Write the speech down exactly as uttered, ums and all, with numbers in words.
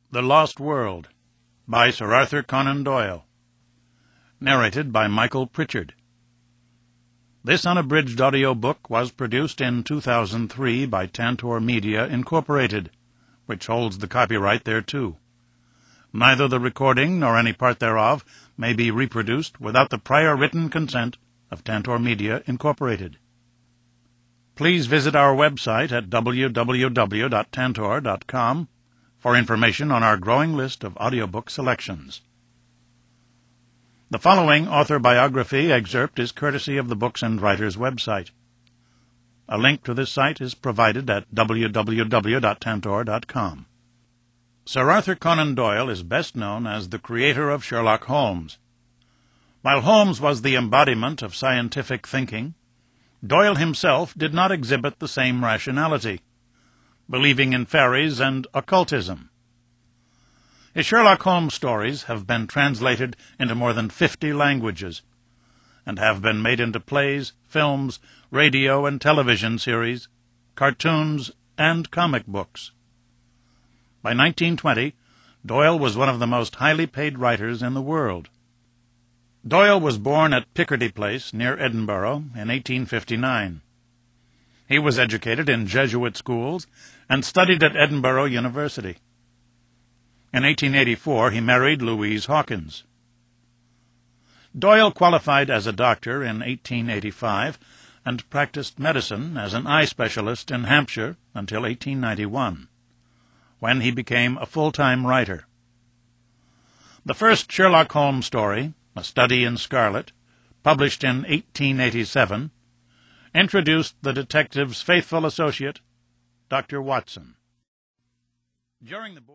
The Lost World by Sir Arthur Conan Doyle. Narrated by Michael Pritchard. This unabridged audio book was produced in two thousand three by Tantor Media, Incorporated, which holds the copyright thereto. Neither the recording nor any part thereof may be reproduced without the prior written consent of Tantor Media, Incorporated. Please visit our website at w w w dot tantor dot com for information on our growing list of audiobook selections. The following author biography excerpt is courtesy of the Books and Writers website. A link to this site is provided at w w w dot tantor dot com. Sir Arthur Conan Doyle is best known as the creator of Sherlock Holmes. While Holmes was the embodiment of scientific thinking, Doyle himself did not exhibit the same rationality, believing in fairies and occultism. His Sherlock Holmes stories have been translated into more than fifty languages and have been made into plays, films, radio and television series, cartoons, and comic books. By nineteen twenty, Doyle was one of the most highly paid writers in the world. Doyle was born at Picardy Place, near Edinburgh, in eighteen fifty-nine. He was educated in Jesuit schools and studied at Edinburgh University. In eighteen eighty-four, he married Louise Hawkins. Doyle qualified as a doctor in eighteen eighty-five and practiced medicine as an eye specialist in Hampshire until eighteen ninety-one, when he became a full-time writer. The first Sherlock Holmes story, A Study in Scarlet, published in eighteen eighty-seven, introduced the detective's faithful associate, Doctor Watson. During the